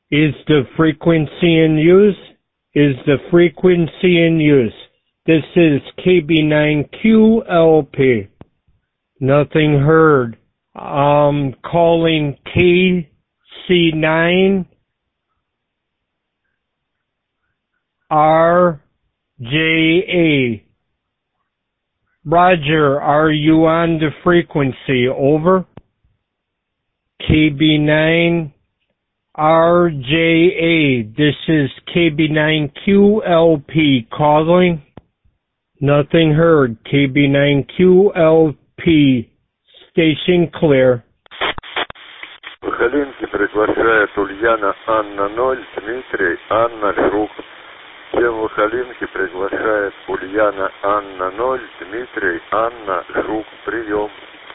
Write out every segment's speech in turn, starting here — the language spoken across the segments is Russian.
Is the frequency in use? Is the frequency in use? This is KB9QLP. Nothing heard. Calling KC9 RJA. Roger, are you on the frequency? Over. KB9 RJA. This is KB9QLP calling. Nothing heard. KB9QLP. Station clear. Выходинки приглашает Ульяна Анна 0, Дмитрий Анна Льрук. Всем выходинки приглашает Ульяна Анна 0, Дмитрий Анна Льрук. Прием.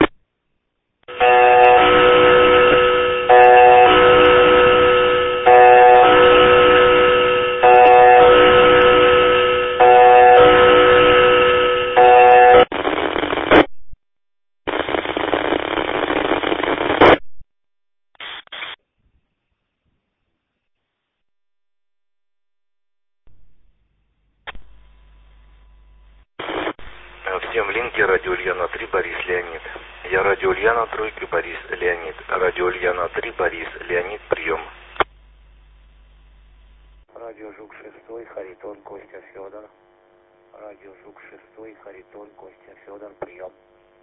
Всем линке радио Ульяна 3, Борис Леонид. Я радио Ульяна тройка, Борис Леонид. Радио Ульяна 3, Борис Леонид, прием. Радио Жук 6, Харитон, Костя Федор. Радио Жук 6, Харитон, Костя Федор, прием.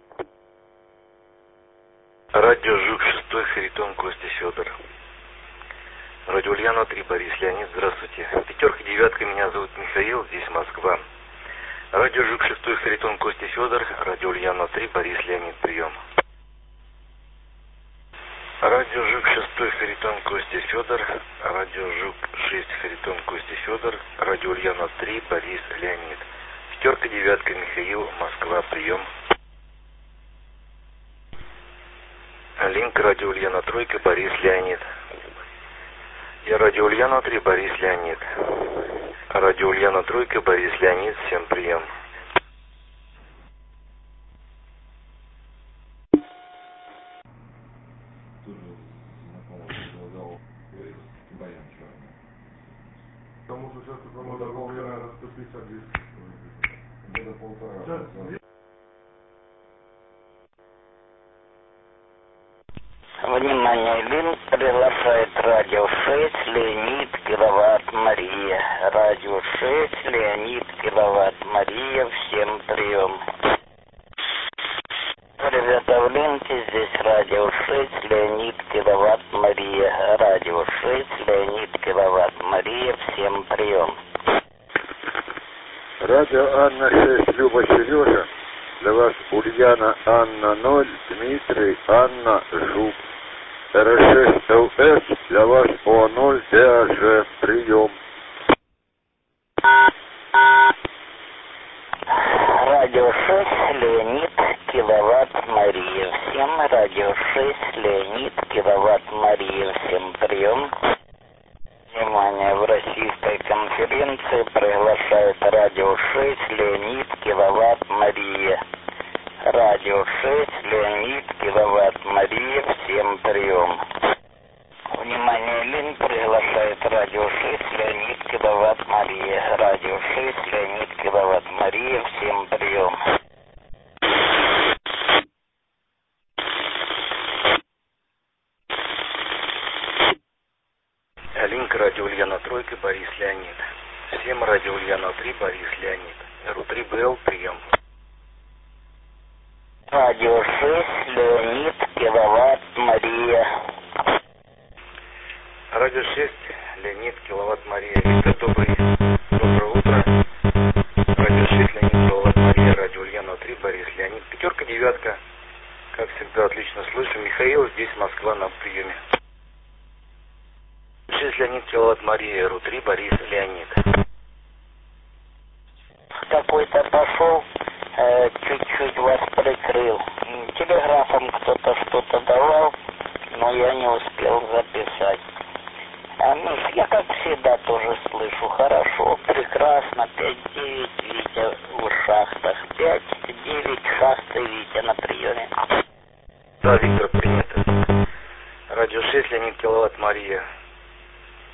Радио Жук 6, Харитон, Костя Федор. Радио Ульяна 3, Борис Леонид, здравствуйте. Пятерка, девятка, меня зовут Михаил, здесь Москва. Радио Жук 6, Харитон, Костя Федор. Радио Ульяна 3, Борис Леонид, прием. Радио Жук 6, Харитон, Костя Федор. Радио Жук 6, Харитон, Костя Федор. Радио Ульяна 3, Борис Леонид. Пятерка, девятка, Михаил, Москва, прием. Линк радио Ульяна тройка, Борис Леонид. Я радио Ульяна 3, Борис Леонид. Радио Ульяна тройка, Борис Леонид, всем прием. Потому что сейчас года полтора расступиться здесь. Года полтора. Внимание, линк приглашает радио 6, Леонид, Киловатт, Мария. Радио 6, Леонид, Киловатт, Мария, всем прием. Ребята, в линке здесь радио 6, Леонид, Киловатт, Мария. Радио 6, Леонид, Киловатт, Мария, всем прием. Радио Анна 6, Люба Сережа. Для вас Ульяна Анна 0, Дмитрий Анна Жук. РС-ЛС для вас О0 ДАЖ. Прием. Радио 6, Леонид, Киловатт, Мария. Всем радио 6, Леонид, Киловатт, Мария. Всем прием. Внимание, в российской конференции приглашает радио 6, Леонид, Киловатт, Мария. Радио 6, Леонид, Киловатт, Мария, всем прием. Внимание, линк приглашает радио 6, Леонид, Киловатт, Мария. Радио 6, Леонид, Киловатт, Мария, всем прием. Линк радио Ульяна тройка, Борис Леонид. Всем радио Ульяна 3, Борис Леонид. РУ3БЛ, прием. Радио 6, Леонид, Киловатт, Мария. Радио 6, Леонид, Киловатт, Мария. Виктор, доброе утро. Радио 6, Леонид, Киловатт, Мария. Радио Ульяна 3, Борис Леонид. Пятерка, девятка. Как всегда, отлично слышу. Михаил, здесь Москва, на приеме. 6, Леонид, Киловатт, Мария. РУ3, Борис Леонид. Какой-то пошел, чуть-чуть вас прикрыл. Телеграфом кто-то что-то давал, но я не успел записать. Миш, я как всегда тоже слышу хорошо, прекрасно, 5-9, Витя в шахтах, 5-9 шахты, Витя на приеме. Да, Виктор, принято. Радио 6, Леонид, Киловатт, Мария.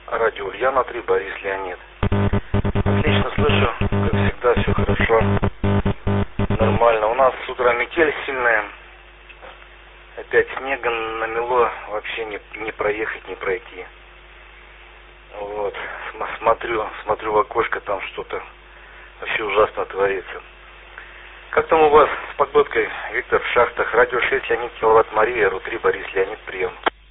Ульяна-3, Борис Леонид. Отлично слышу, как всегда, все хорошо. Нормально. У нас с утра метель сильная. Опять снега намело, вообще не проехать, не пройти. Вот. Смотрю в окошко, там что-то вообще ужасно творится. Как там у вас с погодкой, Виктор, в шахтах? Радио 6, Леонид, киловатт Мария, РУ-3, Борис Леонид, прием.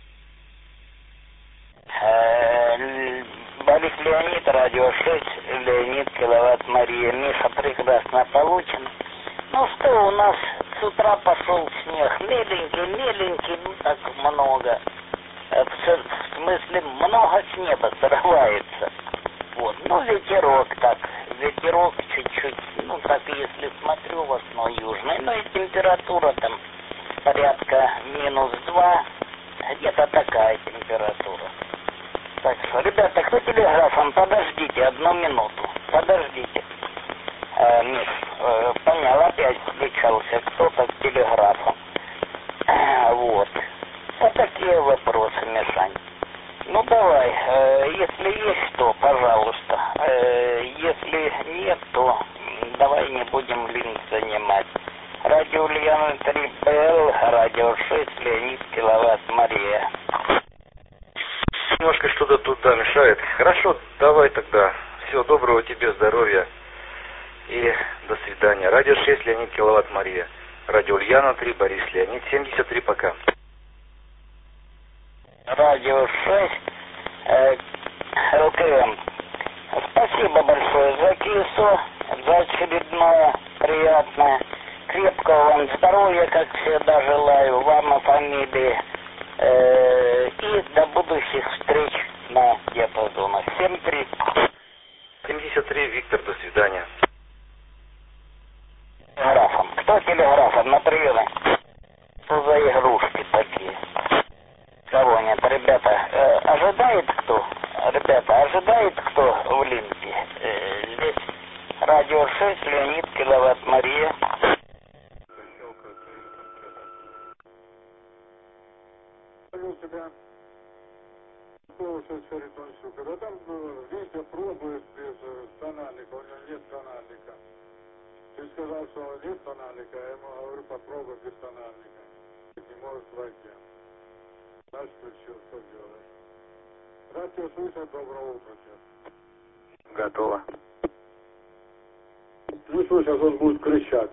Борис Леонид, радио 6, Леонид, киловатт Мария. Миша, прекрасно получен. Ну что, у нас с утра пошел снег. Меленький, ну так много. В смысле, много снега срывается. Вот, ну ветерок чуть-чуть, ну так если смотрю, в основном южный, ну и температура там порядка -2, где-то такая температура. Так что, ребята, кто телеграфом, подождите 1 минуту, подождите. Миш, понял, опять включался кто-то к телеграфу. Вот. Вот такие вопросы, Мишань. Ну давай, если есть что, пожалуйста. Если нет, то давай не будем линк занимать. Радио Ульяна-3 БЛ, радио 6, Леонид, киловатт Мария. Немножко что-то туда мешает. Хорошо, давай тогда. Всего доброго тебе, здоровья. И до свидания. Радио 6, Леонид, киловатт Мария. Радио Ульяна-3, Борис Леонид, 73, пока. Радио 6, ЛТМ. Спасибо большое за КИСО, за очередное приятное. Крепкого вам здоровья, как всегда, желаю вам и фамилии. И до будущих встреч на диапазонах. 73. 73, Виктор, до свидания. Телеграфом. Кто телеграфом? На приеме. Что за игрушки такие? Кого нет? Ребята, ожидает кто? Ребята, ожидает кто в линке? Здесь радио 6, Леонид, киловатт Мария. Тебя когда там Витя пробует без тональника, у него нет тональника. Ты сказал, что нет тональника, я ему говорю, попробуй без тональника. Не может войти. Значит, что делаешь? Рад тебя слышать, доброе утро тебе. Готово. Ну что, сейчас он будет кричать.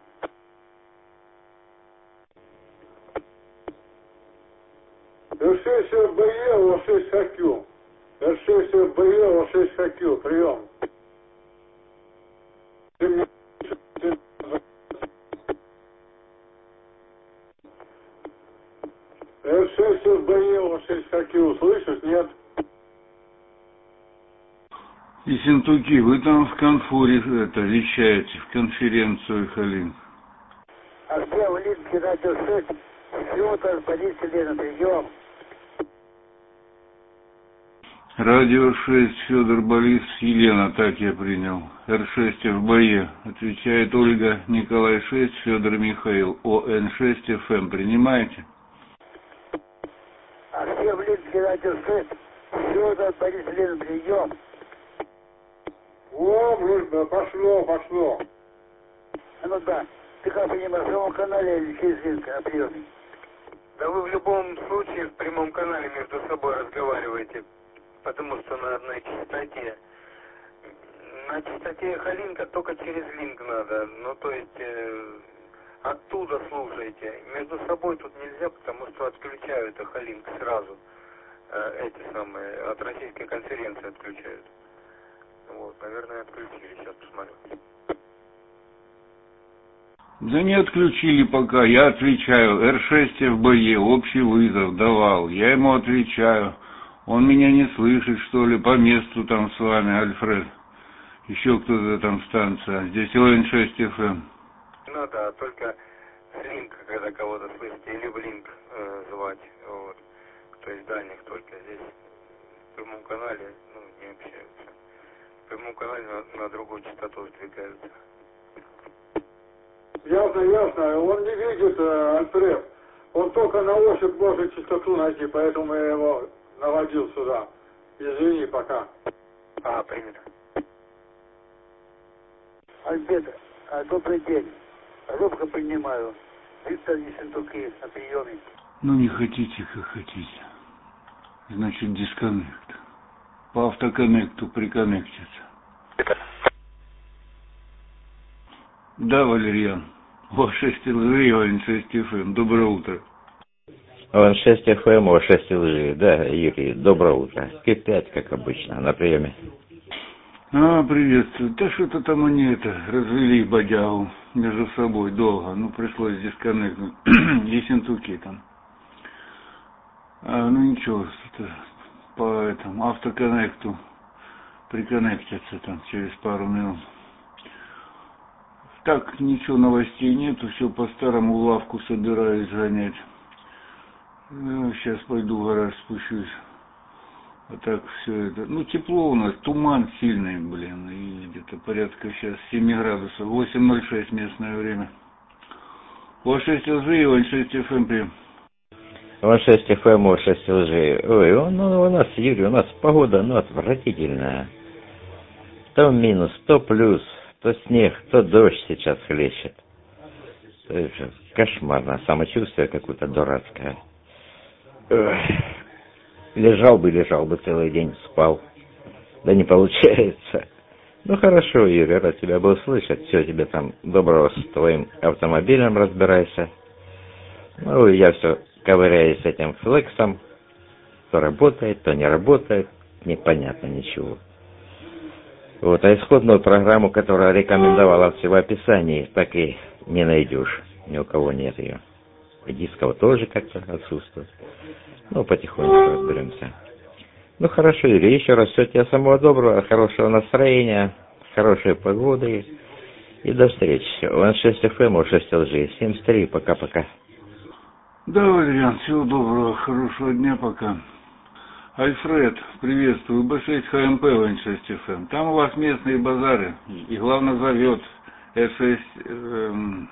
R6 БЕ, О6 ХК. R6 БЕ, О6 ХК. Прием. Ты мне... R6 БЕ, О6 ХК. Слышишь, нет? Ессентуки, вы там в конфуре вещаете, в конференцию Халин. А где в линке радио 6? Федор, Борис Леонид, прием. Радио 6, Федор, Борис, Елена, так я принял. Р6 ФБЕ, отвечает Ольга, Николай 6, Федор Михаил, ОН6 ФМ, принимаете? А где в линке радио 6? Федор, Борис Леонид, прием. О, пошло. Ну да, ты как понимаешь, в прямом канале или через линк на приеме? Да вы в любом случае в прямом канале между собой разговариваете, потому что на одной частоте. На частоте Халинка только через линк надо, ну то есть оттуда слушайте. Между собой тут нельзя, потому что отключают Халинк сразу. Эти самые, от российской конференции отключают. Вот, наверное, отключили, сейчас посмотрю. Да не отключили пока, я отвечаю. Р6 ФБЕ, общий вызов давал, я ему отвечаю. Он меня не слышит, что ли, по месту там с вами, Альфред. Еще кто-то там станция. Здесь ОН6 ФМ. Ну да, только с линка, когда кого-то слышите, или в линк звать. Вот. То есть дальних только. Здесь в прямом канале, ну, не общаются. В прямом канале на другую частоту сдвигаются. Ясно. Он не видит, Альфред. Он только на ощупь может частоту найти, поэтому я его наводил сюда. Извини, пока. Принято. Альберт, добрый день. Робко принимаю. Виктор Ессентуки на приеме. Ну, не хотите, как хотите. Значит, дисконнект. По автоконнекту приконнектится. Да, Валерьян. О6 лжи, ОН6 FM. Доброе утро. ОН6 FM, О6 лжи. Да, Юрий, доброе утро. Q5, как обычно, на приеме. Приветствую. Да что-то там они развели бодягу между собой долго. Ну, пришлось дисконнектнуть. Ессентуки там. Ну, ничего, по этому автоконнекту приконнектятся там через пару минут. Так, ничего, новостей нету, все по-старому в лавку собираюсь гонять. Сейчас пойду в гараж спущусь. А так все это. Ну, тепло у нас, туман сильный, блин, и где-то порядка сейчас 7 градусов, 8:06 местное время. О6 лжи, О6 FM прием. О6 FM, О6 лжи. Ой, у нас, Юрий, у нас погода, отвратительная. То минус, то плюс, то снег, то дождь сейчас хлещет. Это кошмарно, самочувствие какое-то дурацкое. Лежал бы целый день, спал. Да не получается. Ну хорошо, Юрий, рад тебя был слышать. Все, тебе там доброго с твоим автомобилем разбирайся. Ну, я все ковыряюсь с этим флексом. То работает, то не работает. Непонятно ничего. Вот, а исходную программу, которая рекомендовала в описании, так и не найдешь. Ни у кого нет ее. И дисков тоже как-то отсутствует. Ну, потихоньку разберемся. Ну, хорошо, Юрий, еще раз все тебе самого доброго, хорошего настроения, хорошей погоды. И до встречи. О6 FM, О6 лжи. 73, пока-пока. Да, Валериан, всего доброго, хорошего дня, пока. Альфред, приветствую, Б6 ХМП, О6 FM. Там у вас местные базары, и главное зовет С6,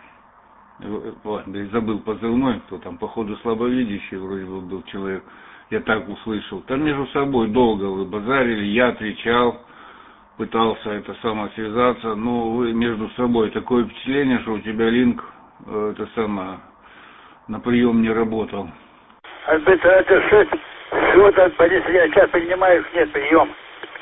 забыл позывной, кто там, походу, слабовидящий вроде бы был человек, я так услышал. Там между собой долго вы базарили, я отвечал, пытался это само связаться, но вы между собой, такое впечатление, что у тебя линк, на прием не работал. Альберт, это что там, полиция, я сейчас принимаю, нет, прием.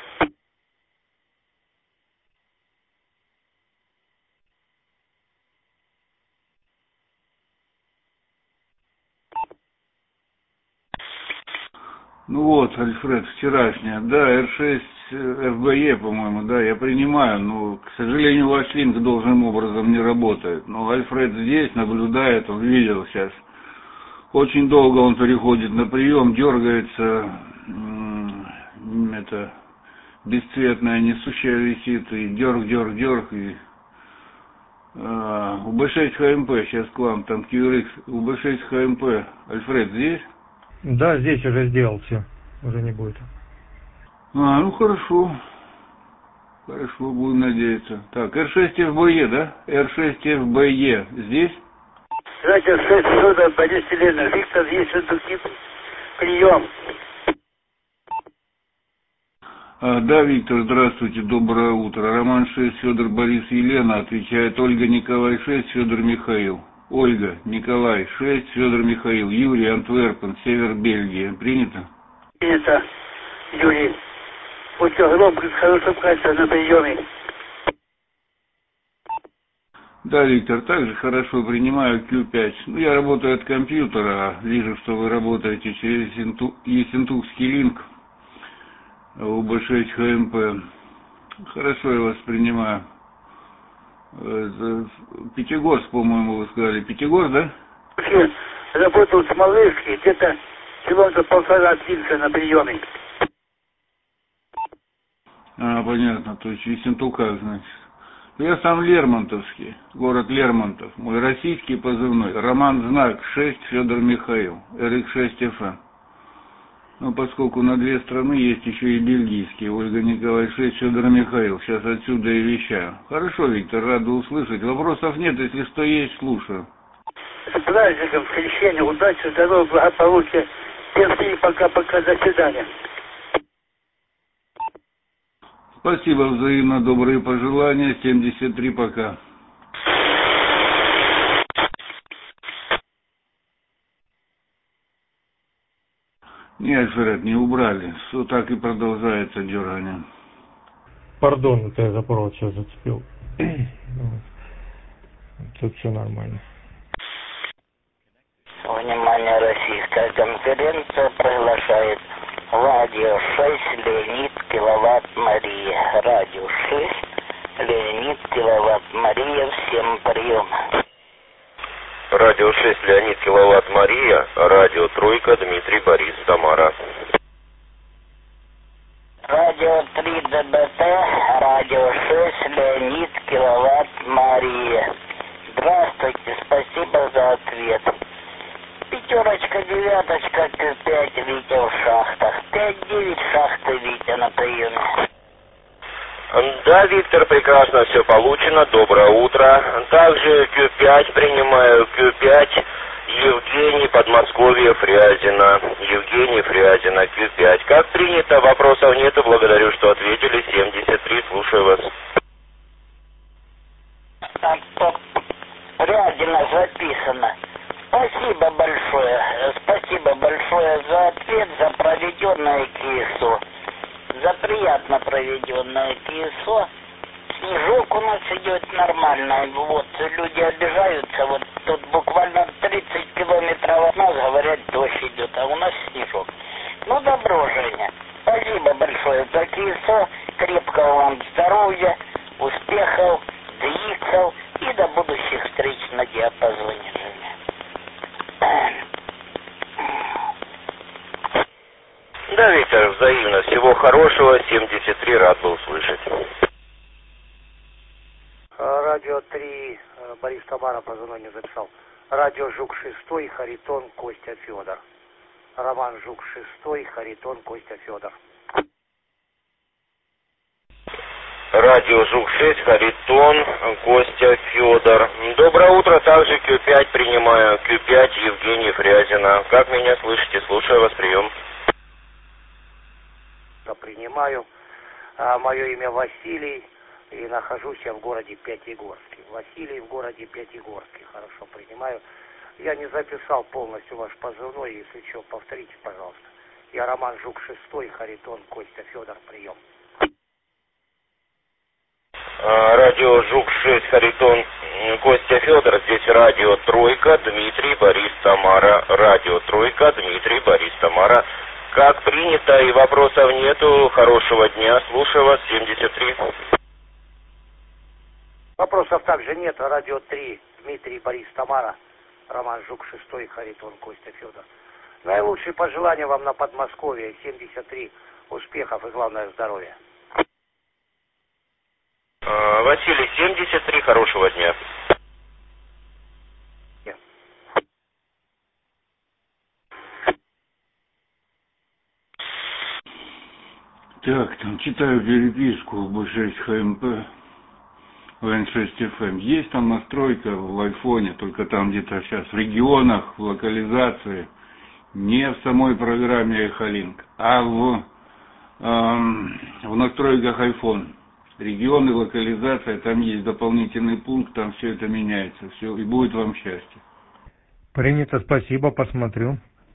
Ну вот, Альфред, вчерашняя, да, Р6 ФБЕ, по-моему, да, я принимаю, но, к сожалению, ваш линк должным образом не работает. Но Альфред здесь наблюдает, он видел сейчас. Очень долго он переходит на прием, дергается, бесцветная несущая висит, и дерг, и у Б6 ХМП, сейчас к вам, там QRX, у Б6 ХМП, Альфред здесь? Да, здесь уже сделал все. Уже не будет. Ну хорошо. Хорошо, будем надеяться. Так, Р6 ФБЕ, да? Р6 ФБЕ здесь? Здравствуйте, 6 суда, Борис Елена, Виктор Ессентуки, прием. Да, Виктор, здравствуйте, доброе утро. Роман 6, Федор Борис Елена, отвечает Ольга Николай 6, Федор Михаил. Ольга, Николай, 6, Федор Михаил, Юрий, Антверпен, Север Бельгия. Принято? Принято, Юрий. Будьте громко, с хорошим качеством на приеме. Да, Виктор, также хорошо принимаю Q5. Ну, я работаю от компьютера, вижу, что вы работаете через Ессентукский линк у Б6 ХМП. Хорошо я вас принимаю. Пятигорск, по-моему, вы сказали. Пятигорск, да? Работал в Смолынске, где-то километра полтора от Винца на приеме. Понятно, то есть в Ессентуках, значит. Я сам Лермонтовский, город Лермонтов. Мой российский позывной. Роман Знак 6, Федор Михаил, РХ6 ФМ. Но поскольку на две страны есть еще и бельгийский, Ольга Николай 6, Федор Михаил. Сейчас отсюда и вещаю. Хорошо, Виктор, рада услышать. Вопросов нет, если что есть, слушаю. С праздником, с крещением, удачи, здоровья, благополучия. Всем пока-пока, до свидания. Спасибо, взаимно, добрые пожелания. 73, пока. Нет, Альфред, не убрали. Все так и продолжается дергание. Пардон, это я за провод сейчас зацепил. Тут все нормально. Внимание, российская конференция приглашает радио 6 Леонид Киловатт Мария. Радио 6 Леонид Киловатт Мария. Всем прием. Радио 6 Леонид Киловатт Мария. Радио Тройка Дмитрий Борис Самара. Радио 3 ДБТ. Радио 6 Леонид Киловатт Мария. Здравствуйте, спасибо за ответ. Пятерочка, девяточка, Q5, Витя в шахтах. 5-9 шахты, Витя на приеме. Да, Виктор, прекрасно все получено. Доброе утро. Также Q5 принимаю. Q5 Евгений, Подмосковье, Фрязино. Евгений, Фрязино, Q5. Как принято, вопросов нету. Благодарю, что ответили. 73, слушаю вас. Фрязино записано. Спасибо большое за ответ, за проведенное КСО. За приятно проведенное КСО. Снежок у нас идет нормально. Вот, люди обижаются. Вот тут буквально 30 километров от нас, говорят, дождь идет, а у нас снежок. Ну, добро, Женя. Спасибо большое за КСО. Крепкого вам здоровья, успехов, двигцев и до будущих встреч на диапазоне, Женя. Да, Виктор, взаимно. Всего хорошего. 73, рад был слышать. Радио 3, Борис Тамара позывной не записал. Радио Жук-6, Харитон, Костя Федор. Роман Жук-6, Харитон, Костя Федор. Радио Жук-6, Харитон, Костя Федор. Доброе утро, также Q5 принимаю. Q5 Евгений, Фрязино. Как меня слышите? Слушаю вас, прием. Принимаю. Мое имя Василий, и нахожусь я в городе Пятигорске. Василий в городе Пятигорске. Хорошо, принимаю. Я не записал полностью ваш позывной, если что, повторите, пожалуйста. Я Роман Жук-6, Харитон, Костя Федор, прием. Радио Жук-6, Харитон, Костя Федор. Здесь радио Тройка, Дмитрий, Борис, Тамара. Радио Тройка, Дмитрий, Борис, Тамара. Как принято, и вопросов нету. Хорошего дня. Слушаю вас. 73. Вопросов также нет. Радио 3, Дмитрий, Борис, Тамара. Роман Жук-6, Харитон, Костя Федор. Наилучшие пожелания вам на Подмосковье. 73. Успехов и, главное, здоровья. Василий, 73. Хорошего дня. Так, там читаю переписку в B6 ХМП, в N6 FM. Есть там настройка в айфоне, только там где-то сейчас в регионах, в локализации, не в самой программе Эхолинк, а в настройках iPhone. Регионы, локализация, там есть дополнительный пункт, там все это меняется, все, и будет вам счастье. Принято, спасибо, посмотрю.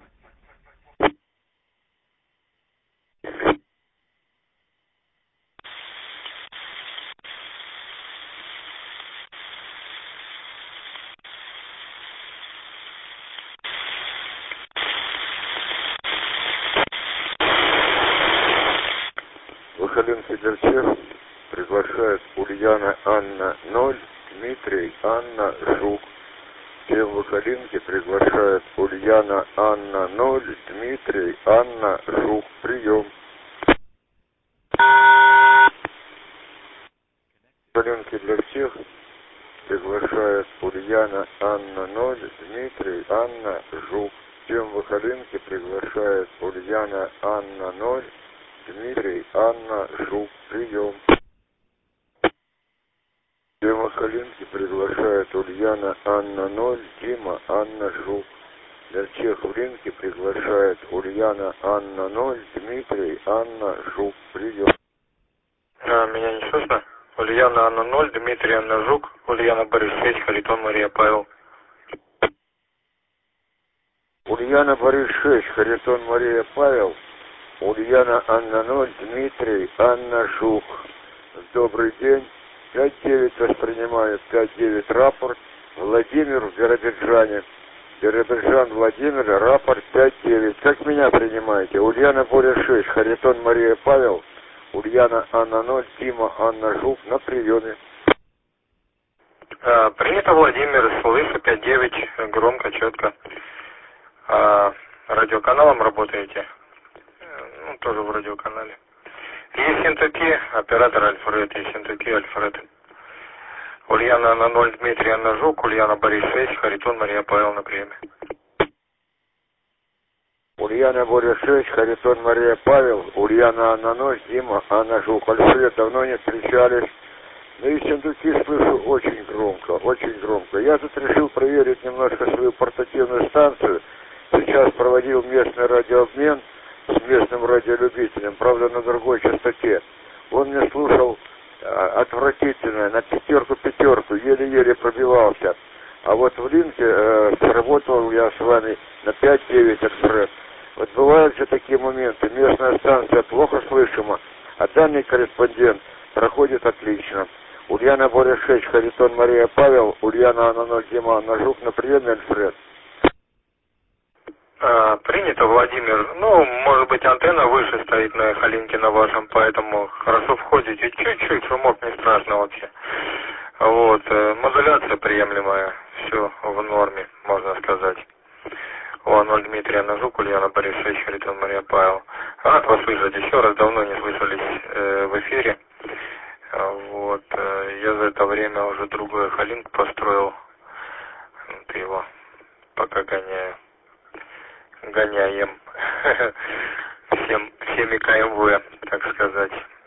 Выходим Федерчев приглашает Ульяна Анна 0, Дмитрий Анна Жук. Всем Выходинки приглашает Ульяна Анна 0, Дмитрий Анна Жук. Прием. Выходинки для всех приглашает Ульяна Анна 0, Дмитрий Анна Жук. Всем Выходинки приглашает Ульяна Анна 0, Дмитрий, Анна, Жук, прием. Дима Халинки приглашает Ульяна, Анна, 0, Дима, Анна, Жук. Верчех в Ринке приглашает Ульяна, Анна, 0, Дмитрий, Анна, Жук, прием. Меня не слышно? Ульяна Анна 0, Дмитрий Анна Жук, Ульяна Борис 6, Харитон Мария Павел. Ульяна Борис 6, Харитон Мария Павел, Ульяна Анна 0, Дмитрий Анна Жук. Добрый день. 5-9 воспринимаю, 5-9 рапорт. Владимир в Биробиджане. Биробиджан Владимир, рапорт 5-9. Как меня принимаете? Ульяна Борис 6, Харитон Мария Павел, Ульяна Анна 0, Дима Анна Жук на приеме. Принято, Владимир, слышу 5-9, громко, четко. Радиоканалом работаете? Ну, тоже в радиоканале. Ессентуки, оператор Альфред, Ессентуки, Альфред. Ульяна Анна 0, Дмитрий Анна Жук, Ульяна Борис 6, Харитон Мария Павел на приеме. Ульяна Борис 6, Харитон Мария Павел, Ульяна Анна 0, Дима Анна Жук. Альфред, давно не встречались. На Ессентуки слышу очень громко, очень громко. Я тут решил проверить немножко свою портативную станцию. Сейчас проводил местный радиообмен с местным радиолюбителем, правда на другой частоте. Он мне слушал отвратительно, на пятерку, еле-еле пробивался. А вот в линке сработал я с вами на 5-9 экспресс. Вот бывают же такие моменты, местная станция плохо слышима, а данный корреспондент проходит отлично. Ульяна Борис 6, Харитон Мария Павел, Ульяна Анна 0, Дима Анна Жук на приеме, Альфред. Принято, Владимир. Ну, может быть, антенна выше стоит на Халинке на вашем, поэтому хорошо входите. Чуть-чуть, шумок не страшно вообще. Вот, модуляция приемлемая, все в норме, можно сказать. О, 0 Дмитрий Анна Жук, Ульяна Борис 6, Харитон Мария Павел. Рад вас слышать еще раз, давно не слышались в эфире. Вот, я за это время уже другой Халинку построил. Вот его пока гоняем всеми КМВ, так сказать.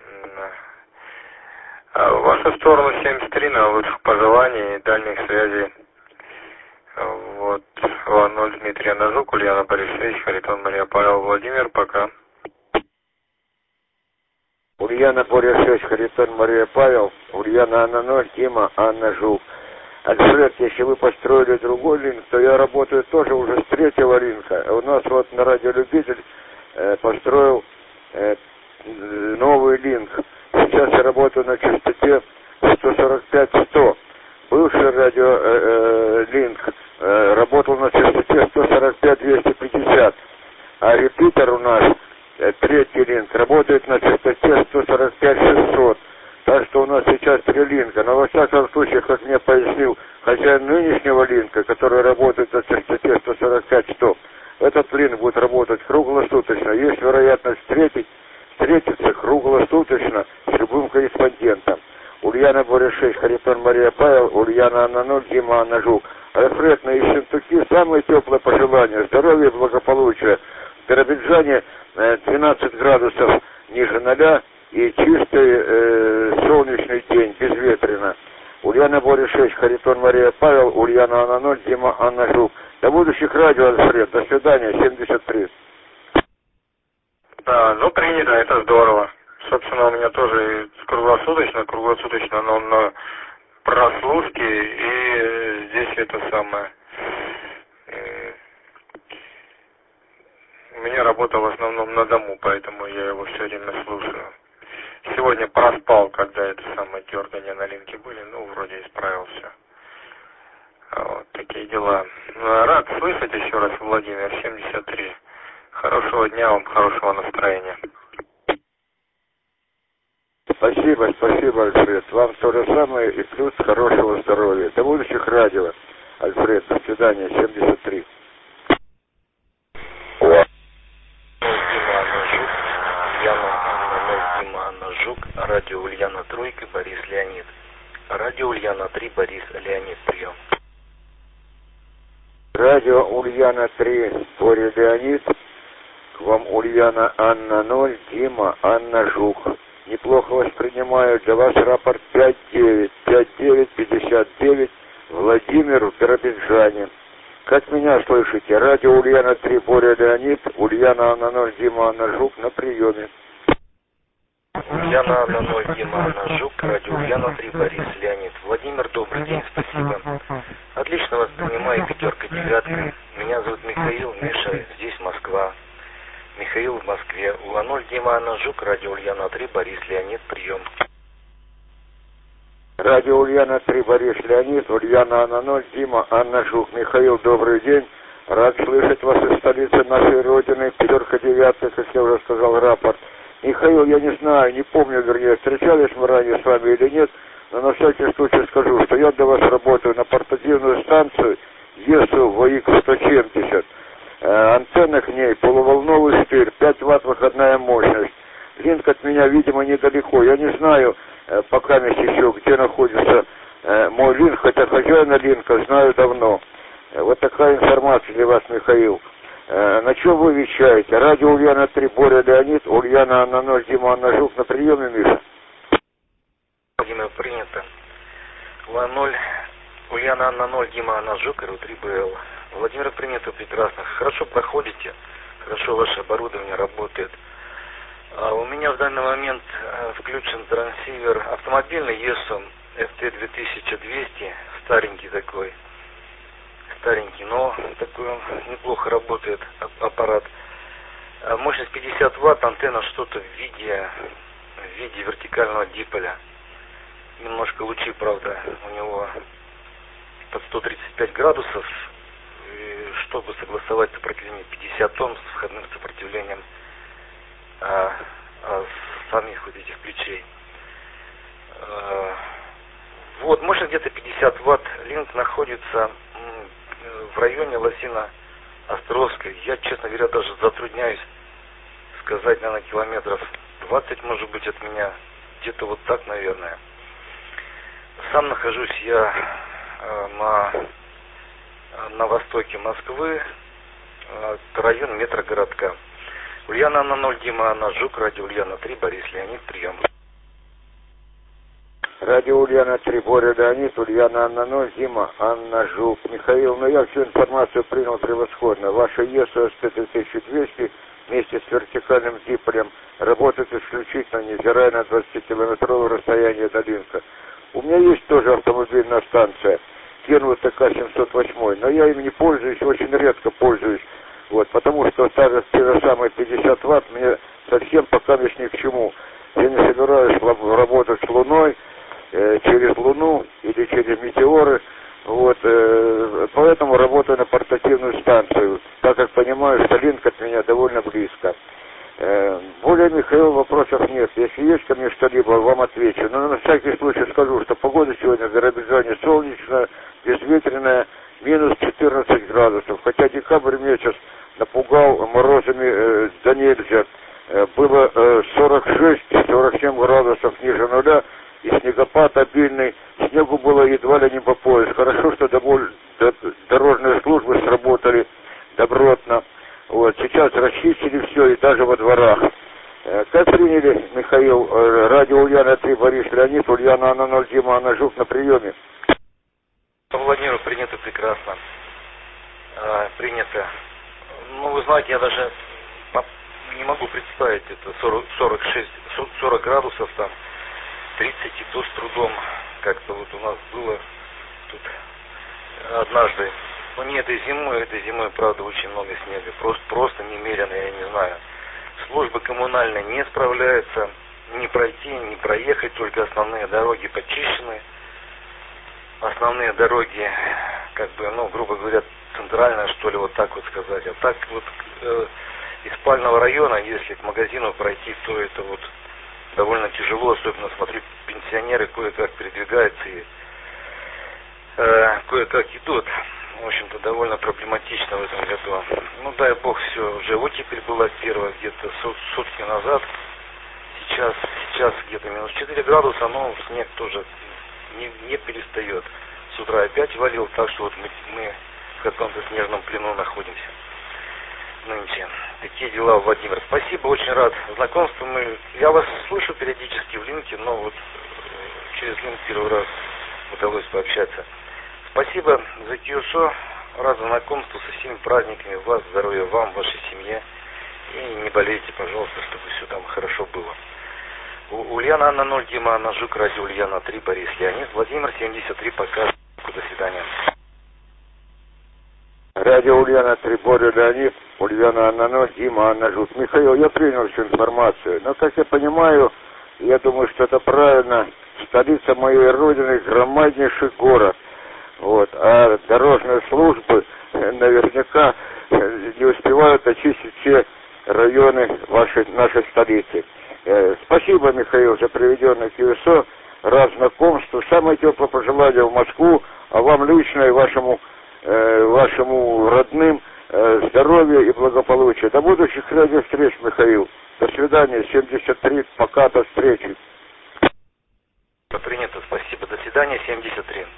А в вашу сторону 73 на лучших пожеланий и дальних связей. Вот. 0 Дмитрий Анна Жук, Ульяна Борис 6, Харитон Мария Павел, Владимир, пока. Ульяна Борис 6, Харитон Мария Павел, Ульяна Анна 0, Дима Анна Жук. Альфред, если вы построили другой линк, то я работаю тоже уже с третьего линка. У нас вот на радиолюбитель построил новый линк. Сейчас я работаю на частоте 145-100. Бывший радиолинк работал на частоте 145-250. А репитер у нас, третий линк, работает на частоте 145-600. Так что у нас сейчас 3 линка. Но во всяком случае, как мне пояснил хозяин нынешнего линка, который работает на частоте 145-100, этот линк будет работать круглосуточно. Есть вероятность встретиться круглосуточно с любым корреспондентом. Ульяна Борис 6, Харитон Мария Павел, Ульяна Анна 0, Дима Анна Жук. Альфред, на Ессентуки самые теплые пожелания, здоровья и благополучия. В Биробиджане 12 градусов ниже 0 и чистый солнечный день, безветренно. Ульяна Борис 6, Харитон Мария Павел, Ульяна Анна 0, Дима Анна Жук. До будущих радио, Альфред. До свидания, 73. Ну принято, это здорово. Собственно, у меня тоже круглосуточно, но на прослушке, и здесь это самое. У меня работа в основном на дому, поэтому я его все время слушаю. Сегодня проспал, когда это самое дергание на линке были, вроде исправился. Вот такие дела. Рад слышать еще раз, Владимир, 73. Хорошего дня вам, хорошего настроения. Спасибо, Альфред. Вам то же самое и плюс хорошего здоровья. До будущих радио, Альфред. До свидания, 73. Дима Анна Жук, радио Ульяна Тройка, Борис Леонид. Радио Ульяна 3, Борис Леонид, прием. Радио Ульяна 3, Борис Леонид. К вам Ульяна Анна 0, Дима Анна Жук. Неплохо воспринимаю. Для вас рапорт 5-9, 59, Владимир в Биробиджане. Как меня слышите? Радио Ульяна 3, Боря Леонид, Ульяна Анна 0, Дима Анна Жук на приеме. Ульяна Анна 0, Дима Анна Жук, радио Ульяна 3, Борис Леонид. Владимир, добрый день, спасибо. Отлично воспринимаю, пятерка, девятка. Меня зовут Михаил, Миша, здесь Москва. Михаил в Москве. Ула 0, Дима Анна Жук, радио Ульяна 3, Борис Леонид, прием. Радио Ульяна 3, Борис Леонид, Ульяна Анна 0, Дима Анна Жук. Михаил, добрый день. Рад слышать вас из столицы нашей Родины, пятерка, девятка, как я уже сказал, рапорт. Михаил, я не знаю, не помню, вернее, встречались мы ранее с вами или нет, но на всякий случай скажу, что я для вас работаю на портативную станцию ЕСУ ВХ-170. Антенна к ней, полуволновый штырь, 5 ватт выходная мощность. Линк от меня, видимо, недалеко. Я не знаю, пока еще, где находится мой линк, хотя хозяина линка знаю давно. Вот такая информация для вас, Михаил. На что вы вещаете? Радио Ульяна 3, Боря Леонид, Ульяна Анна 0, Дима Анна Жук, на приеме, Миша. Владимир, принято. Ула 0, Ульяна Анна 0, Дима Анна Жук, РУ-3БЛ. Владимир, принято, прекрасно. Хорошо проходите, хорошо ваше оборудование работает. У меня в данный момент включен трансивер автомобильный ЕСУ FT2200, старенький такой. Старенький, но такой неплохо работает аппарат. Мощность 50 ватт, антенна что-то в виде вертикального диполя. Немножко лучи, правда, у него под 135 градусов. И чтобы согласовать сопротивление 50 Ом с входным сопротивлением самих вот этих плечей. Вот, мощность где-то 50 ватт. Линк находится в районе Лосино-Островской. Я, честно говоря, даже затрудняюсь сказать, наверное, километров 20, может быть, от меня. Где-то вот так, наверное. Сам нахожусь я на востоке Москвы, район метрогородка. Ульяна Анна 0, Дима Анна Жук, радио Ульяна 3, Борис Леонид, прием. Радио Ульяна 3, Боря Леонид, Ульяна Анна 0, Дима Анна Жук. Михаил, я всю информацию принял превосходно. Ваша ЕСУ СТ-1200 вместе с вертикальным диполем работает исключительно, невзирая на 20-километровое расстояние до линка. У меня есть тоже автомобильная станция, Кенвуд ТК-708, но я им не пользуюсь, очень редко пользуюсь. Вот, потому что те же самые 50 ватт мне совсем пока лишь ни к чему. Я не собираюсь работать с Луной, через Луну или через метеоры. Вот, поэтому работаю на портативную станцию, так как понимаю, что линк от меня довольно близко. Более, Михаил, вопросов нет. Если есть ко мне что-либо, вам отвечу. Но на всякий случай скажу, что погода сегодня в Биробиджане солнечная, безветренная, минус 14 градусов. Хотя декабрь месяц напугал морозами да нельзя. Было 46-47 градусов ниже нуля, и снегопад обильный. Снегу было едва ли не по пояс. Хорошо, что дорожные службы сработали добротно. Вот, сейчас расчистили все, и даже во дворах. Как приняли, Михаил, радио Ульяна 3, Борис Леонид, Ульяна Анна 0, Дима Анна Жук, на приеме. Владимир, принято прекрасно. Принято. Ну, вы знаете, я даже не могу представить, это 40 градусов, там, 30 и то с трудом. Как-то вот у нас было тут однажды. Ну, не этой зимой, правда, очень много снега. Просто немерено, я не знаю. Службы коммунальные не справляются, не пройти, не проехать, только основные дороги почищены. Основные дороги, как бы, ну, грубо говоря, центральная, что ли, вот так вот сказать. А так вот из спального района, если к магазину пройти, то это вот довольно тяжело, особенно, смотрю, пенсионеры кое-как передвигаются и кое-как идут. В общем-то, довольно проблематично в этом году. Ну, дай бог, все, уже оттепель была первая где-то сутки назад. Сейчас где-то минус 4 градуса, но снег тоже не перестает. С утра опять валил, так что вот мы в каком-то снежном плену находимся нынче. Такие дела, Владимир. Спасибо, очень рад знакомству. Я вас слышу периодически в линке, но вот через линк первый раз удалось пообщаться. Спасибо за КИОСО. Рад знакомству, со всеми праздниками. Вас, здоровья вам, вашей семье. И не болейте, пожалуйста, чтобы все там хорошо было. Ульяна Анна 0, Дима Анна Жук, радио Ульяна 3, Борис Леонид, Владимир 73, пока. До свидания. Радио Ульяна 3, Боря Леонид, Ульяна Анна 0, Дима Анна Жук. Михаил, я принял всю информацию, но, как я понимаю, я думаю, что это правильно, столица моей родины, громаднейший город. Вот, а дорожные службы наверняка не успевают очистить все районы нашей столицы. Спасибо, Михаил, за приведенное КСО, рад знакомству. Самое теплое пожелание в Москву, а вам лично и вашему родным здоровья и благополучия. До будущих радиовстреч, Михаил. До свидания, 73, пока, до встречи. Принято, спасибо, до свидания, 73.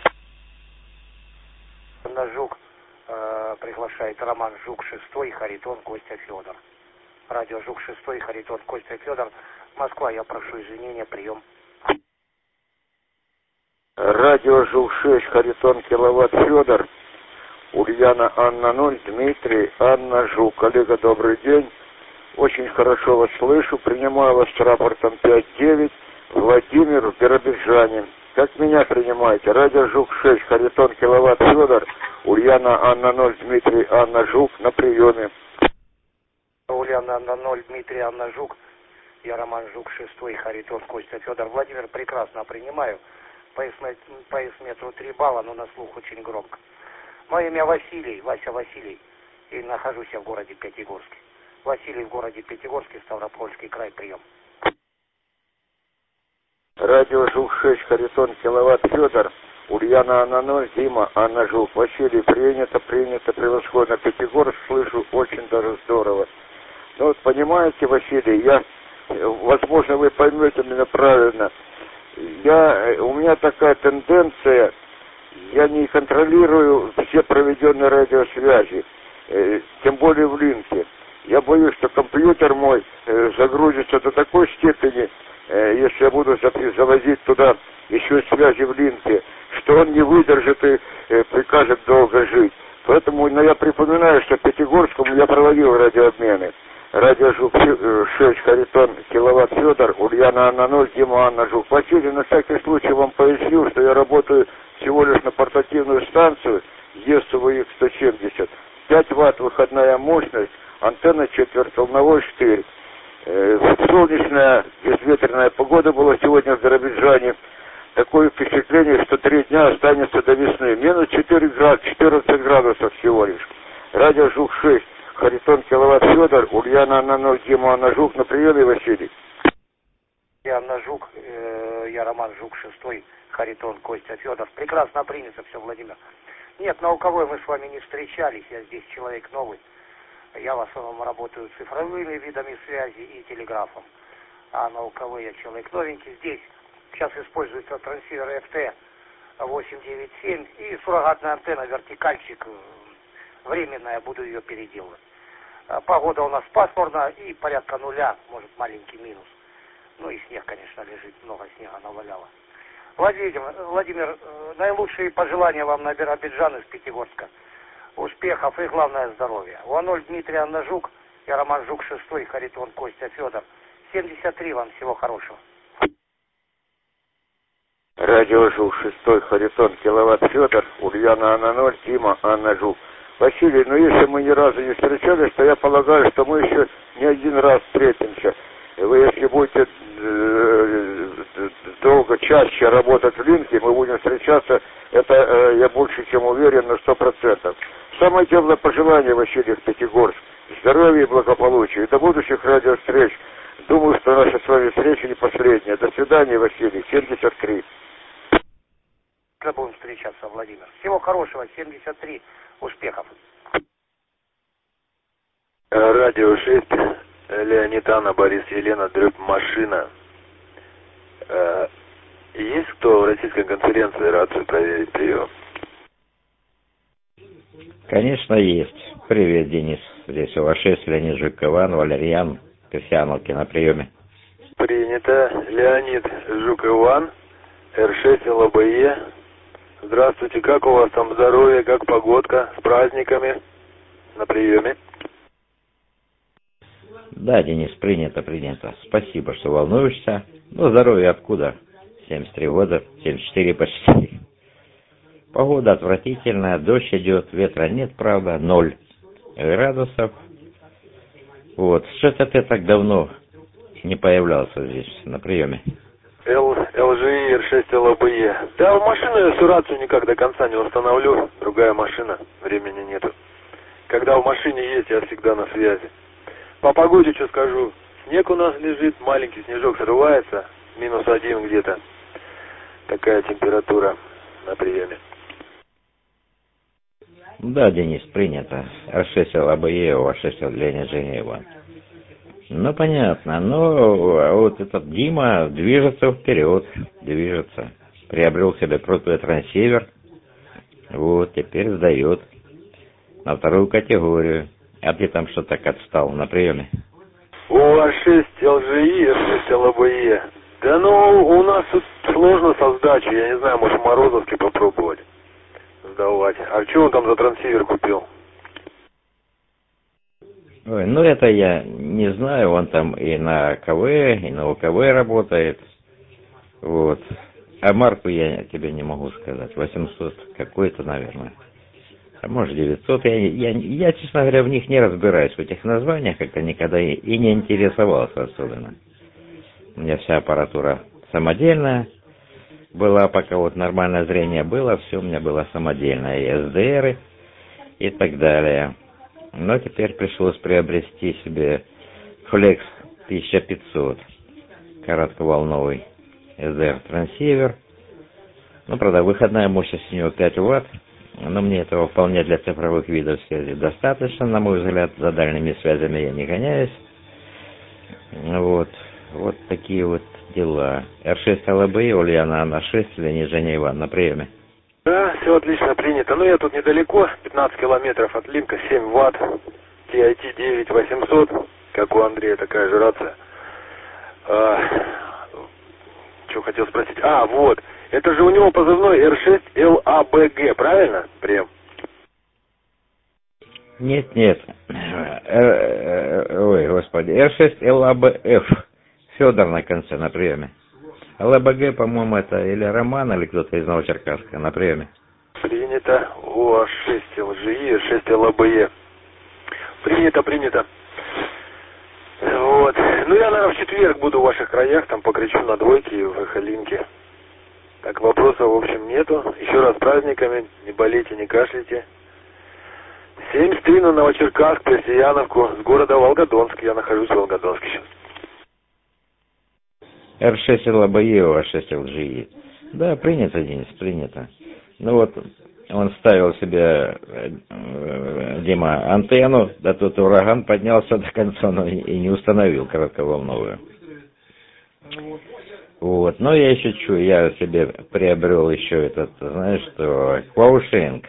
На Жук приглашает Роман Жук 6, Харитон, Костя Федор. Радио Жук 6, Харитон, Костя Федор. Москва, я прошу извинения, прием. Радио Жук 6, Харитон, киловатт Федор. Ульяна Анна 0, Дмитрий, Анна Жук. Коллега, добрый день. Очень хорошо вас слышу. Принимаю вас с рапортом 5-9. Владимир в Биробиджане. Как меня принимаете? Радио Жук 6, Харитон, киловатт Федор. Ульяна Анна 0, Дмитрий, Анна Жук на приеме. Ульяна Анна 0, Дмитрий, Анна Жук. Я Роман Жук 6, Харитон, Костя Федор. Владимир, прекрасно принимаю. Поясметру 3 балла, но на слух очень громко. Мое имя Василий, Вася Василий. И нахожусь я в городе Пятигорске. Василий в городе Пятигорске, Ставропольский край, прием. Радио Жук 6, Харитон, киловатт Федор. Ульяна Анна 0, Дима Анна Жук. Василий, принято, превосходно. Пятигорск слышу, очень даже здорово. Ну вот понимаете, Василий, возможно, вы поймете меня правильно. У меня такая тенденция, я не контролирую все проведенные радиосвязи, тем более в линке. Я боюсь, что компьютер мой загрузится до такой степени, если я буду завозить туда еще связи в линке, что он не выдержит и прикажет долго жить. Поэтому я припоминаю, что в Пятигорском я проводил радиообмены. Радио Жук 6, Харитон, киловатт Федор, Ульяна Анна 0, Дима Анна Жук. Василий, на всякий случай вам поясню, что я работаю всего лишь на портативную станцию ЕСУВХ 170. 5 ватт выходная мощность, антенна четвертьволновой штырь. Солнечная, безветренная погода была сегодня в Биробиджане. Такое впечатление, что 3 дня останется до весны. Минус 14 градусов всего лишь. Радио Жук 6, Харитон, киловатт Федор, Ульяна Анна 0, Дима Анна Жук на приеме, Василий. Я Анна Жук, я Роман Жук 6, Харитон, Костя Федор. Прекрасно принято все, Владимир. Нет, на УКВ мы с вами не встречались, я здесь человек новый. Я в основном работаю цифровыми видами связи и телеграфом. А на УКВ я человек новенький. Здесь сейчас используется трансивер FT 897 и суррогатная антенна, вертикальчик, временная, буду ее переделывать. Погода у нас пасмурная и порядка нуля, может маленький минус. Ну и снег, конечно, лежит, много снега наваляло. Владимир, наилучшие пожелания вам на Биробиджан из Пятигорска. Успехов и, главное, здоровья. УА-0, Дмитрий Анна Жук, я Роман Жук 6, Харитон, Костя Федор. 73, вам всего хорошего. Радио Жук 6, Харитон, киловатт Федор, Ульяна Анна 0, Дима Анна Жук. Василий, если мы ни разу не встречались, то я полагаю, что мы еще не один раз встретимся. Вы, если будете долго, чаще работать в линке, мы будем встречаться, это я больше чем уверен на 100%. Самое теплое пожелание, Василий, в Пятигорск. Здоровья и благополучия. И до будущих радиовстреч. Думаю, что наша с вами встреча не последняя. До свидания, Василий. 73. Будем встречаться, Владимир. Всего хорошего. 73. Успехов. Радио 6. Леонид, Анна, Борис, Елена, дробь машина. Есть кто в российской конференции рацию проверить прием? Конечно, есть. Привет, Денис. Здесь УА-6, Леонид Жук, Иван, Валерьян, Касьяновки на приеме. Принято. Леонид Жук, Иван, Р6, ЛБЕ. Здравствуйте, как у вас там здоровье, как погодка, с праздниками? На приеме. Да, Денис, принято. Спасибо, что волнуешься. Ну, здоровье откуда? 73 года, 74 почти. Погода отвратительная, дождь идет, ветра нет, правда, 0 градусов. Вот, что-то ты так давно не появлялся здесь на приеме. LGI R6 LBE. Да, в машину я всю рацию никак до конца не установлю. Другая машина, времени нету. Когда в машине есть, я всегда на связи. По погоде что скажу. Снег у нас лежит, маленький снежок срывается, -1 где-то. Такая температура на приеме. Да, Денис, принято. R6 LBE, R6 для Женева. Ну, понятно. Но вот этот Дима движется вперед, движется. Приобрел себе крутой трансивер. Вот, теперь сдает на вторую категорию. А ты там что так отстал на приеме? У R6 LGI, R6 LBE. Да ну, у нас тут сложно со сдачей. Я не знаю, может, Морозовский попробовать сдавать. А что он там за трансивер купил? Ой, ну это я не знаю, он там и на КВ, и на УКВ работает. Вот. А марку я тебе не могу сказать. 800 какой-то, наверное. А может 900. Я, честно говоря, в них не разбираюсь, в этих названиях, как-то никогда и не интересовался особенно. У меня вся аппаратура самодельная была, пока вот нормальное зрение было, все у меня было самодельное. И SDR, и так далее. Но теперь пришлось приобрести себе Flex 1500, коротковолновый SDR трансивер. Ну, правда, выходная мощность у него 5 Вт, но мне этого вполне для цифровых видов связи достаточно, на мой взгляд, за дальними связями я не гоняюсь. Вот такие вот дела. R6 LBE, Ульяна на 6, Ленижане Иван на приеме. Да, все отлично принято. Ну, я тут недалеко, 15 километров от Линка, 7 Вт, TIT 9800, как у Андрея, такая же рация. Что хотел спросить? Вот, это же у него позывной R6 LABG, правильно, Прем? Нет. Ой, господи, R6 LABF, Федор на конце на приеме. ЛБГ, по-моему, это или Роман, или кто-то из Новочеркасска на приеме. Принято. УА-6 LGI, 6 ЛБЕ. Принято. Вот. Ну, я, наверное, в четверг буду в ваших краях, там покричу на двойке и в Эхолинке. Так, вопросов, в общем, нету. Еще раз с праздниками. Не болейте, не кашляйте. 73 на Новочеркасск, Персияновку, с города Волгодонск. Я нахожусь в Волгодонске сейчас. R6 LBE, R6 LGI. Да, принято, Денис, принято. Ну вот, он ставил себе, Дима, антенну, да тут ураган поднялся до конца, но и не установил коротковолновую. Вот, но я еще я себе приобрел еще этот, знаешь, что, Quotient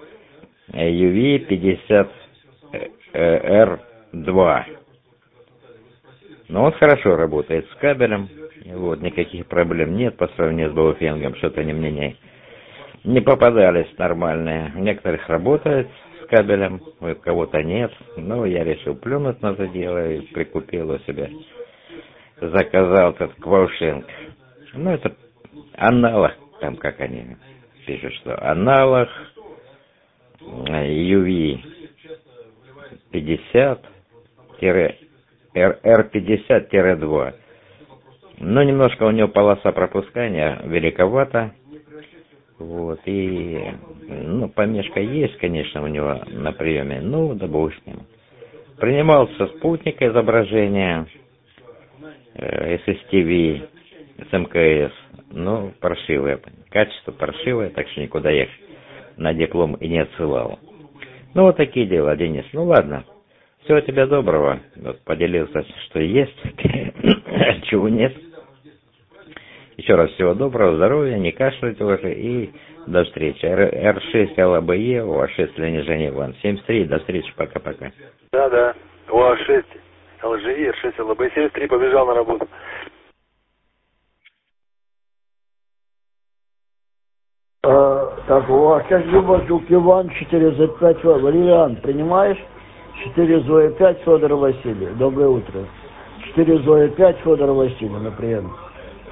UV50R2. Но он хорошо работает с кабелем. Вот, никаких проблем нет по сравнению с Бауфенгом, что-то они мне не попадались нормальные. У некоторых работает с кабелем, у кого-то нет. Но я решил плюнуть на это дело и прикупил у себя. Заказал этот Кваушинг. Ну, это аналог, там как они пишут, что аналог UV50-R50-2. Но немножко у него полоса пропускания великовата. Вот, и, помешка есть, конечно, у него на приеме. Ну, да бог с ним. Принимал со спутника изображения, SSTV, с МКС. Ну, паршивое. Качество паршивое, так что никуда я их на диплом и не отсылал. Ну, вот такие дела, Денис. Ну, ладно. Всего тебе доброго. Вот, поделился, что есть, чего нет. Еще раз всего доброго, здоровья, не кашляйте уже и до встречи. R6 LBE, УА-6 Ленижане Иван, 73, до встречи, пока-пока. Да, УА-6 LGI, R6 LBE, 73, побежал на работу. Так, УА-6 Любашук Иван, 4Z5, Валериан, принимаешь? 4 Зоя 5, Федор Василий, доброе утро. 4 Зоя 5, Федор Василий, на прием.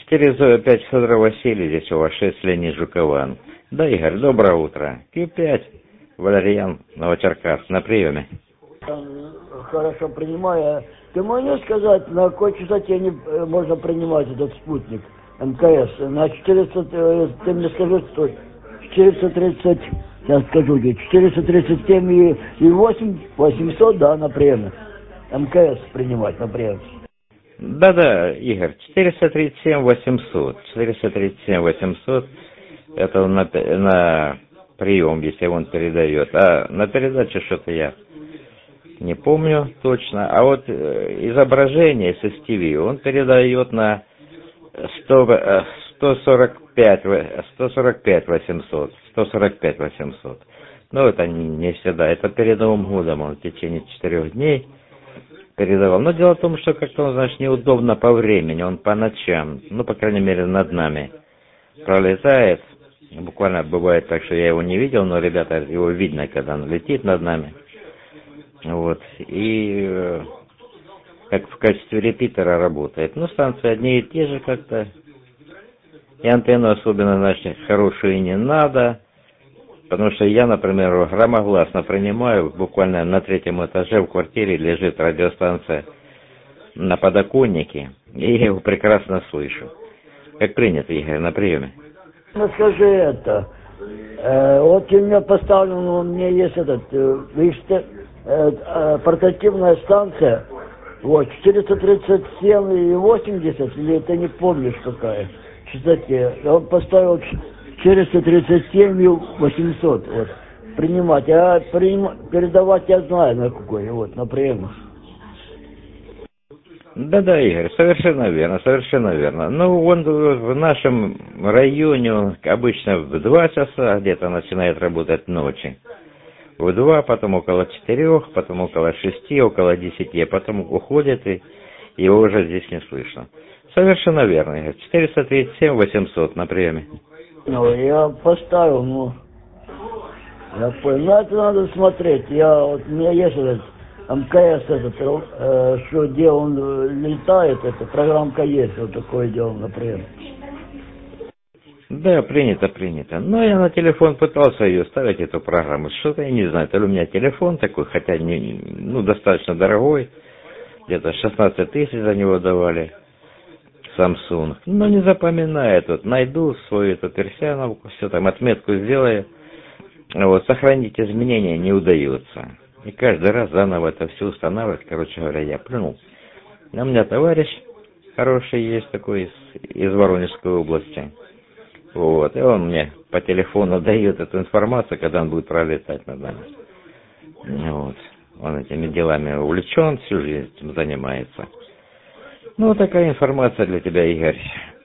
4 Зоя 5 Федор Василий, здесь у вас 6 Леонид Жукован. Да, Игорь, доброе утро. Q5 Валерьян Новочеркасск на приеме. Хорошо, принимаю. Ты можешь сказать, на какой частоте можно принимать этот спутник МКС? На 400, ты мне скажи, что 430, я скажу тебе, 437 и 800, да, на приеме. МКС принимать на приеме. Да, Игорь, 437-800. 437-800, это он на прием, если он передает. А на передачу что-то я не помню точно. А вот изображение с STV он передает на 145-800. 145-800. Но это не всегда. Это перед Новым годом он в течение 4 дней передавал. Но дело в том, что как-то он, знаешь, неудобно по времени. Он по ночам, ну, по крайней мере, над нами пролетает. Буквально бывает так, что я его не видел, но, ребята, его видно, когда он летит над нами. Вот. И как в качестве репитера работает. Ну, станции одни и те же как-то. И антенну особенно, значит, хорошую не надо. Потому что я, например, громогласно принимаю, буквально на 3-м этаже в квартире лежит радиостанция на подоконнике, и я его прекрасно слышу. Как принято, Игорь, на приеме. Ну скажи это, вот у меня поставлен, у меня есть портативная станция, вот, 437 и 80, или ты не помнишь какая, частоте, он поставил 437 и 800, вот, принимать, а передавать я знаю на какой, вот, на прием. Да, Игорь, совершенно верно. Ну, он в нашем районе, он обычно в 2 часа где-то начинает работать ночи. В 2, потом около 4, потом около 6, около 10, а потом уходит, и его уже здесь не слышно. Совершенно верно, Игорь. 437-800 на приеме. Ну, я поставил, я понял. Ну, это надо смотреть. У меня есть этот МКС, что где он летает, эта программка есть, вот такое дело, например. Да, принято. Но я на телефон пытался ее ставить, эту программу. Что-то я не знаю, то ли у меня телефон такой, хотя достаточно дорогой, где-то 16 тысяч за него давали. Samsung. Но не запоминает. Вот найду свою эту персиановку, все там отметку сделаю. Вот, сохранить изменения не удается. И каждый раз заново это все устанавливать. Короче говоря, я плюнул. У меня товарищ хороший есть такой из Воронежской области. Вот, и он мне по телефону дает эту информацию, когда он будет пролетать над нами. Вот. Он этими делами увлечен, всю жизнь этим занимается. Ну, вот такая информация для тебя, Игорь.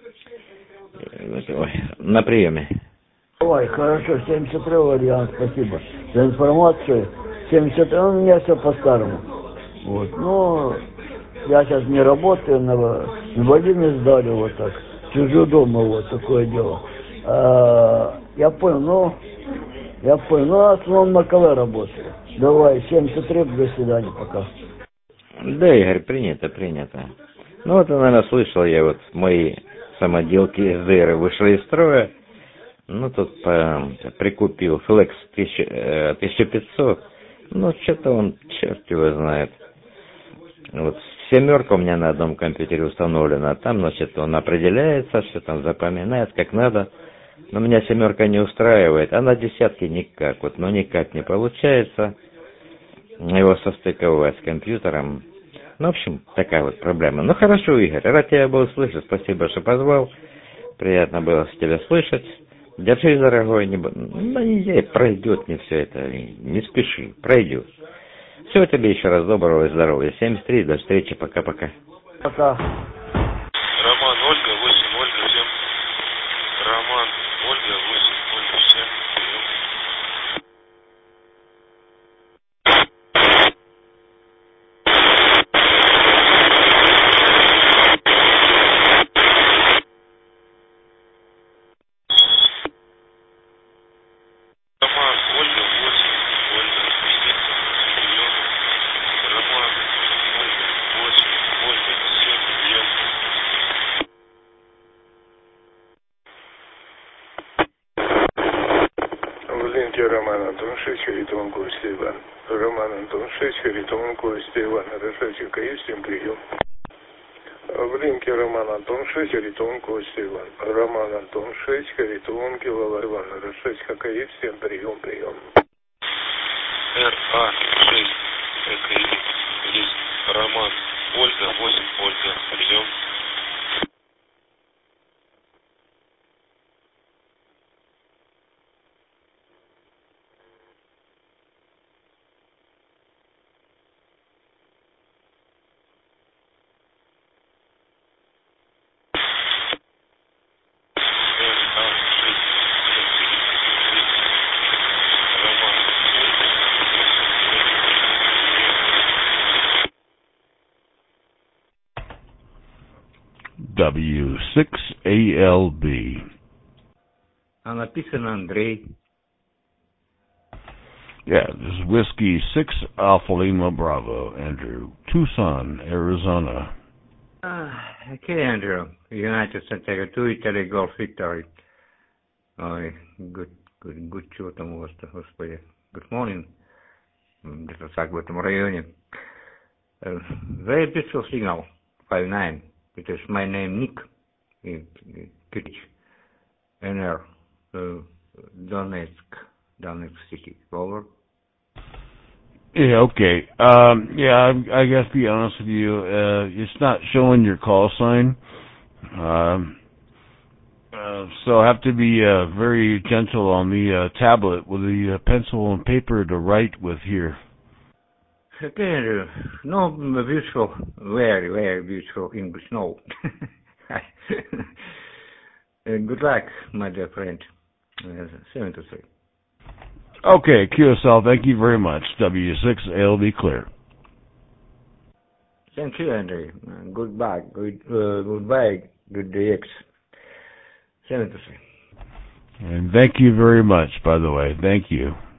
На приеме. Ой, хорошо, 73 вариант, спасибо за информацию. 73, у меня все по-старому. Вот, ну, я сейчас не работаю, инвалидность сдали, вот так. Сижу дома, вот такое дело. Я понял, в основном на КВ работаю. Давай, 73, до свидания, пока. Да, Игорь, принято. Ну, вот, наверное, слышал я, вот мои самоделки СДР вышли из строя. Ну, тут прикупил Flex 1500. Ну, что-то он, черт его знает. Вот 7 у меня на одном компьютере установлена. Там, значит, он определяется, все там запоминает, как надо. Но меня 7 не устраивает, а на 10 никак. Вот, ну, никак не получается его состыковать с компьютером. Ну, в общем, такая вот проблема. Ну, хорошо, Игорь, рад тебя был слышать. Спасибо, что позвал. Приятно было с тебя слышать. Держись, дорогой. Пройдет мне все это. Не спеши, пройдет. Всего тебе еще раз доброго и здоровья. 73, до встречи. Пока-пока. Пока. Роман, Ольга, 8, Ольга, всем. Роман, Ольга, 8, Ольга, всем. Роман, Ольга, 8, Ольга, 7, прием. Блинки Роман Антонович, Харитон Костя Иван. Роман Антонович, Харитон Костя Иван. Решетчик, есть всем прием. Блинки Роман Антонович, Харитон Костя Иван. Роман Антонович, Харитон Килова Иван. Решетчик, есть всем прием. РА-6, есть Роман, Ольга, 8, Ольга, прием. W6ALB. А написано Андрей. Yeah, this is Whiskey 6 Alpha Lima Bravo, Andrew. Tucson, Arizona. Okay, Andrew. United Santiago 2, Italy, Golf Victory. Ой, good, чего там у вас-то, господи. Good morning. Где-то так в этом районе. Very beautiful signal, 5-9. It is my name, Nick. Kirich. NR. Donetsk City. Over. Yeah, okay. Yeah, I guess to be honest with you, it's not showing your call sign. So I have to be very gentle on the tablet with the pencil and paper to write with here. Okay, no, beautiful, very, very beautiful English, no. Good luck, my dear friend. 73. Okay, QSL, thank you very much. W6ALB clear. Thank you, Andrew. Goodbye, good DX. 73. And thank you very much, by the way. Thank you.